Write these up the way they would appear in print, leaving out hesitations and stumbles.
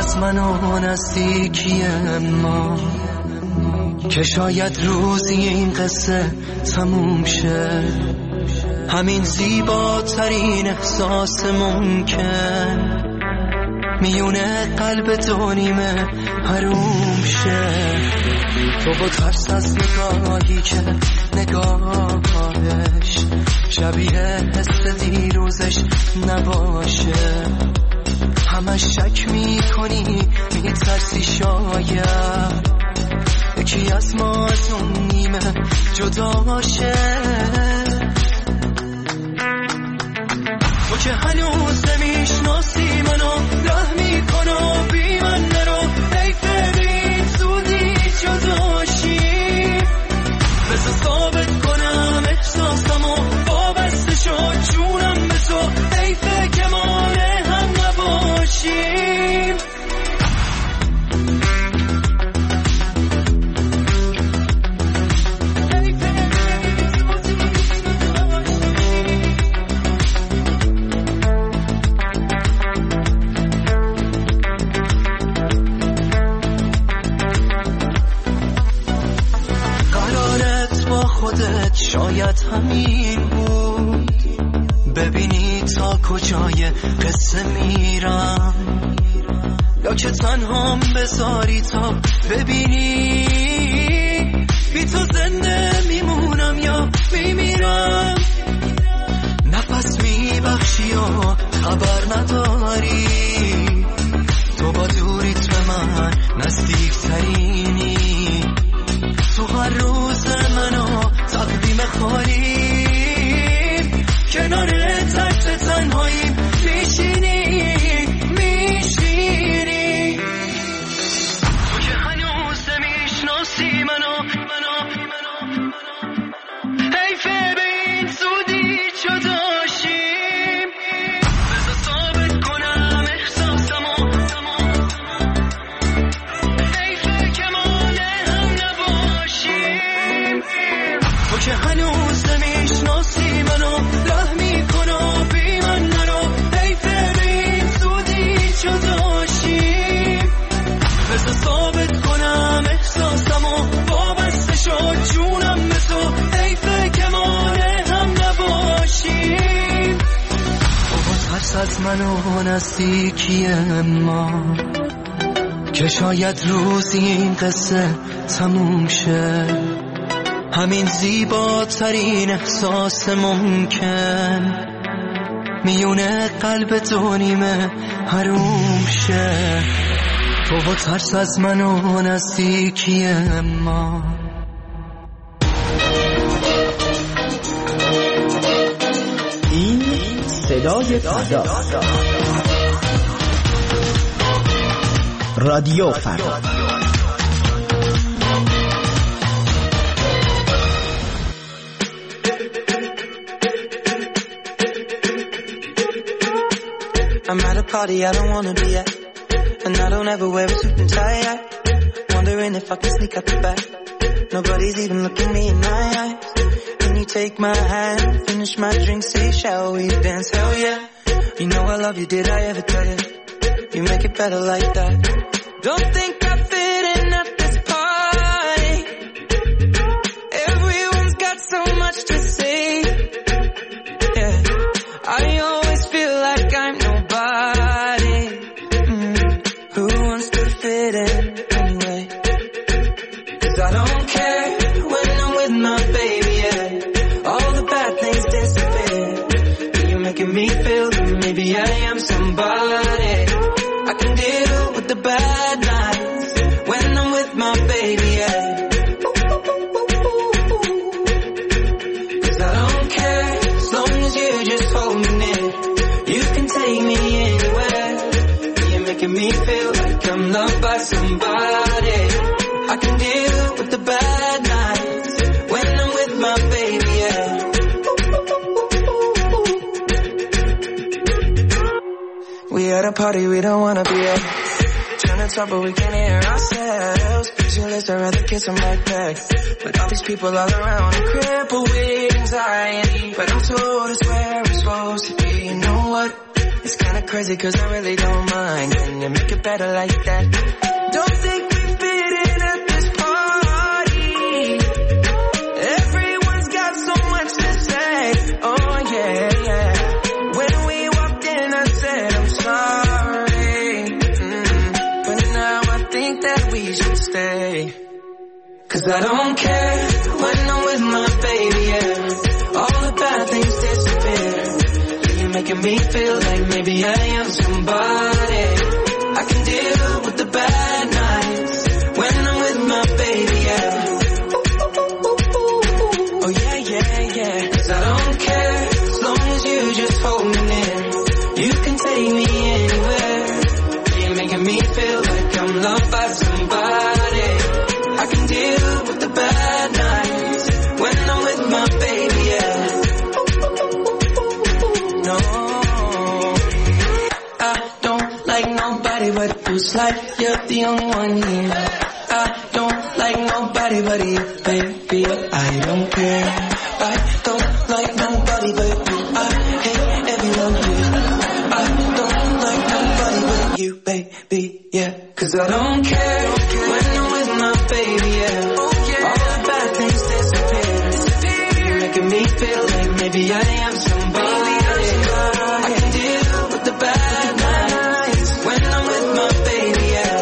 از من و نزدیکی ما، که شاید روزی این قصه تموم شه. همین زیباترین احساس ممکن میونه قلب دو نیمه حروم شه. تو با ترس از نگاهی که نگاهش شبیه حس دیروزش نباشه. همه شک میکنی میترسی شاید یکی از ما از اون نیمه جدا شه. تو که هنوز نمیشناسی منو، راه میکنو بی من نرو. حیفه بین زودی جداشی، بذار ثابت کنم احساسمو، وابسته شد جونم به تو. حیفه که مانع هم نباشیم. شاید همین بود، ببینی تا کجای قصه میرم، یا که تنهام بذاری تا ببینی بی تو زنده میمونم یا میمیرم. نفس میبخشی و خبر نداری، تو با دوریت به من نزدیک ترینی. تو هر روز منو تقدیم خالیم، کنار ترس تنهاییم میشینی. تو که هنوز نمیشناسی منو، حیفه به این زودی جداشیم. بذار ثابت کنم احساسمو، حیفه که مانع هم نباشیم. تو که هنوز نمیشناسی منو، راه میکنو بی من نرو. حیفه به این زودی جداشیم. بذار ثابت کنم احساسمو، وابسته شد جونم به تو. حیفه که مانع هم نباشیم. تو با ترس از منو نزدیکی ما، که شاید روزی این قصه تموم شه. همین زیباترین احساس ممکن میونه قلب دو نیمه حروم شه. تو با ترس از منو نزدیکی ما. این صدای فردا، رادیو فردا. I'm at a party I don't wanna be at, and I don't ever wear a suit and tie. Wondering if I can sneak out the back. Nobody's even looking me in my eyes. Can you take my hand, finish my drink, say shall we dance? Hell yeah. You know I love you, did I ever tell you? You make it better like that. Don't think I fit in at this party. Everyone's got so much to say. Yeah, I always feel like I'm nobody. Who wants to fit in anyway? 'Cause I don't care when I'm with my baby, yeah. All the bad things disappear. You're making me feel that maybe I am somebody. I can deal with the bad nights when I'm with my baby, yeah. 'Cause I don't care as long as you just hold me near. You can take me anywhere. You're making me feel like I'm loved by somebody. I can deal with the bad nights when I'm with my baby, yeah. We at a party we don't wanna be at. Trying to talk but we can't hear ourselves. Pictureless, I'd rather kiss them right back. But all these people all around, I'm crippled with anxiety. But I'm told it's where I'm supposed to be. You know what? It's kinda crazy cause I really don't mind. Can you make it better like that? Don't think we fit in at this party. Everyone's got so much to say. Oh yeah, yeah. When we walked in I said I'm sorry. But now I think that we should stay. Cause I don't care when I'm with my baby, yeah. All the bad things disappear. You're making me feel like maybe I am somebody. I can deal with the bad nights when I'm with my baby, yeah. Oh yeah, yeah, yeah. Cause I don't care as long as you just hold me near. You can take me anywhere. You're making me feel like I'm loved by somebody. I can deal with the bad nights when I'm with my baby, yeah. No, I don't like nobody but you. It's like you're the only one here. I don't like nobody but you, baby. I don't care. I don't like nobody but you. I hate everyone here. I don't like nobody but you, baby, yeah. Cause I don't care when I'm with my baby, yeah. All the bad things disappear. You're making me feel like maybe I am somebody. I can deal with the bad nights when I'm with my baby, yeah.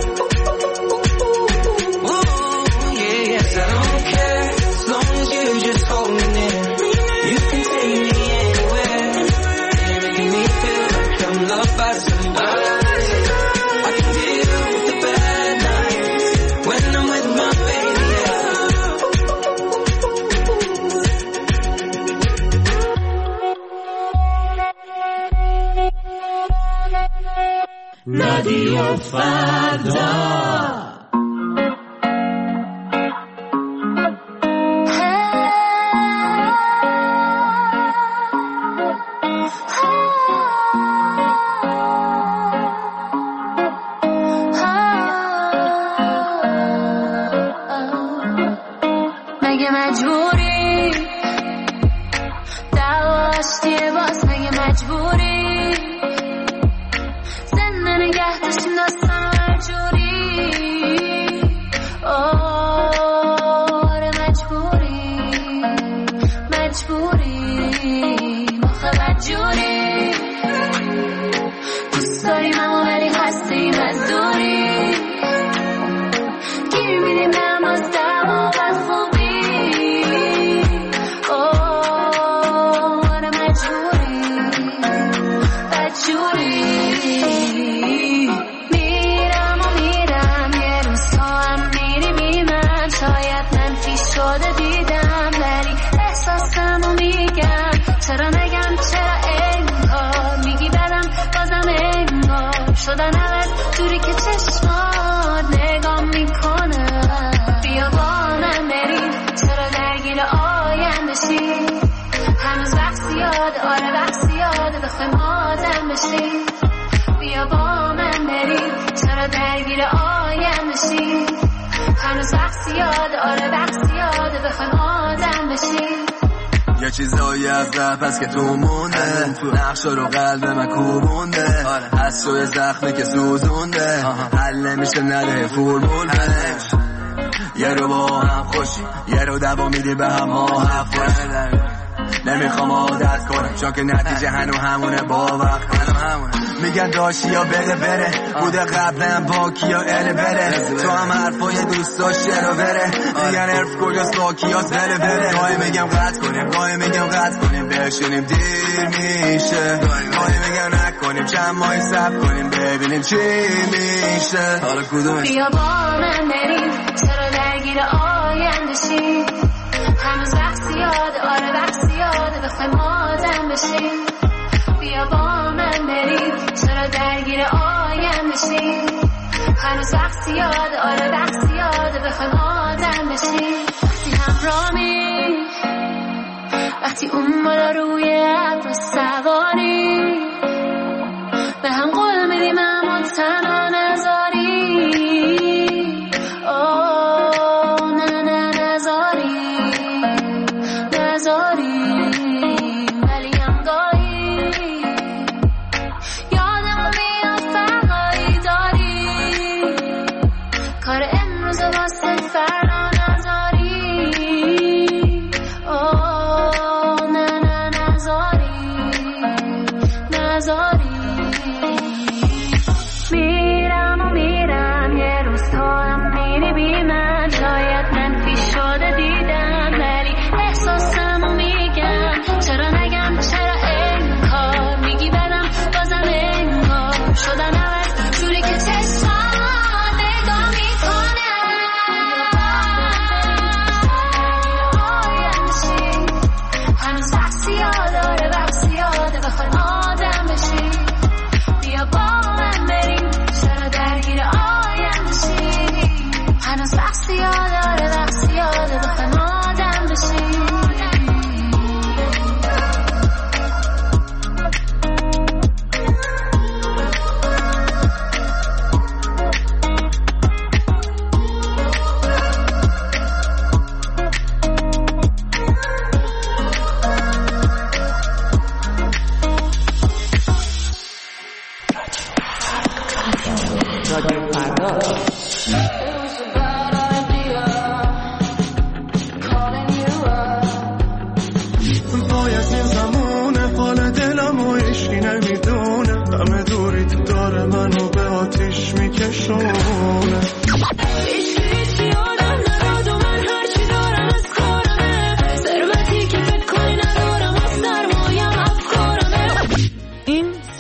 Ooh, yeah, yes, I don't care as long as you just hold me near. You can take me anywhere. You're making me feel like I'm loved by somebody. I can deal with the bad nights when I'm with my baby, yeah. رادیو فردا مگه مجبوری دعواشتیه باز مگه مجبوری زنده نگه داشتیم داستان هر جوری آره مجبوری مخه بدجوری دوست داریم اما ولی هستیم از دوری گیر میدیم نماز دعوا بد خوبی آره مجبوری میرم یه روز تو هم میری بی من شاید منفی شده دیدم ولی احساسمو میگم چرا نگم چرا انگار میگی بدم بازم انگار شدن عوض جوری که چشمات نگاه میکنه بیا با من بریم چرا درگیر آیندشی هنوز وقت زیاده آره وقت زیاده بخوایم آدم بشیم بیا با من بریم چرا درگیر آیندشی هنوز وقت زیاده آره وقت زیاده بخوایم آدم بشیم یه چیزایی از رفت هست که تو مونده نقشا رو قلب من کوبونده از توی زخمی که سوزونده حل نمیشه نده فرمول یه رو با هم خوشی یه رو دوا میدی به هم حق نمیخوام عادت کنم چون که نتیجه هنو همونه با وقت میگن داشتی یا بره بوده قبلا با کیا بره تو هم حرفای دوست داشتی رو بره میگن حرف کجاست با کیاست بره گاهی میگم قطع کنیم بشینیم دیر میشه گاهی میگم نکنیم چند ماهی صبر کنیم ببینیم چی میشه حالا کدومش بیا با من بریم چرا درگیر آیندشی هنوز وقت زیاده آره وقت زیاده بخوایم آدم بشیم بیا با من بریم چرا درگیر آیندشی هنوز وقت زیاده آره وقت زیاده بخوایم آدم بشیم وقتی همرامی وقتی اون بالا روی ابر سواری به هم قول میدیم اما تنها نذاری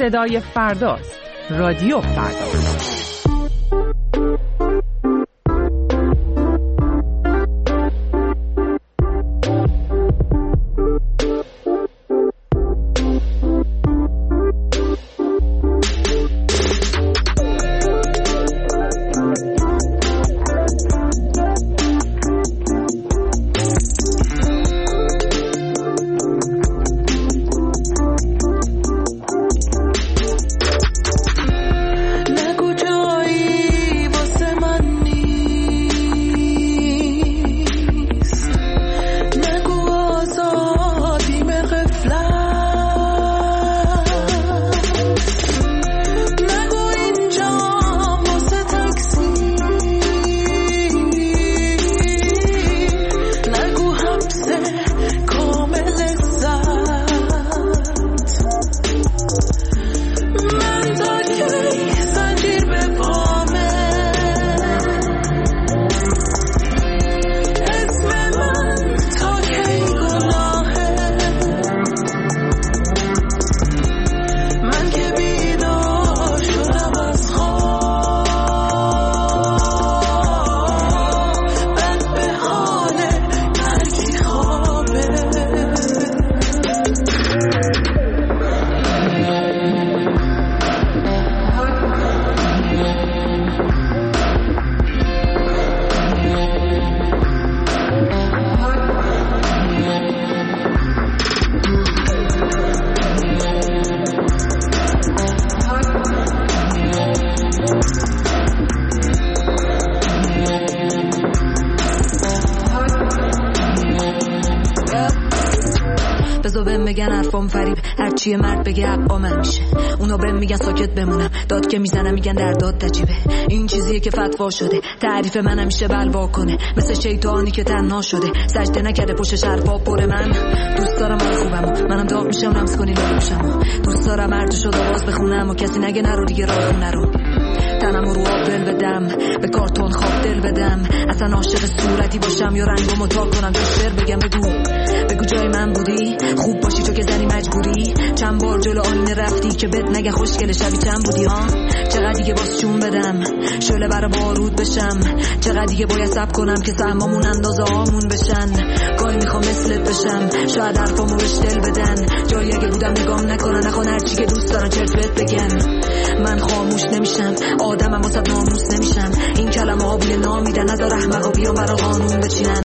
صدای فرداست. رادیو فردا. بگن حرفام فریب، هرچی مرد بگه حقا من میشه. اونا بهم میگن ساکت بمونم، داد که میزنم میگن در داد تجیبه. این چیزیه که فتوا شده، تعریف من همیشه بلوا کنه، مثل شیطانی که تنها شده، سجده نکرده پشتش حرفا پر. من دوست دارم حال خوبمو، منم داغ میشم لمس کنی لبوشمو. دوست دارم مرد شد آواز بخونم و کسی نگه نرو دیگه راه نرو. تنمو رو آب دل بدم، به کارتون خواب دل بدم، اصلا عاشق صورتی باشم یا رنگمو تا کنم. شعر بگم بگو جای من بودی، خوب باشی تو که زنی مجبوری. چند بار جلو آینه رفتی که بد نگه خوشگل شبی چند بودی ها. چقدر دیگه باز چون بدم شعله برا بارود بشم، چقدر دیگه باید صبر کنم که سهمامون اندازه هامون بشن. گاهی میخوام مثلت بشم، شاید حرفامو بهش دل بدن، جایی اگه بودم نگام نکنن، نخوان هرچی که دوست دارن چرت بهت بگن. من خاموش نمیشم، آدمم واسه ناموس نمیشم، این کلمه ها بوی نامیدن، نذار احمقا بیان برا قانون بچینن.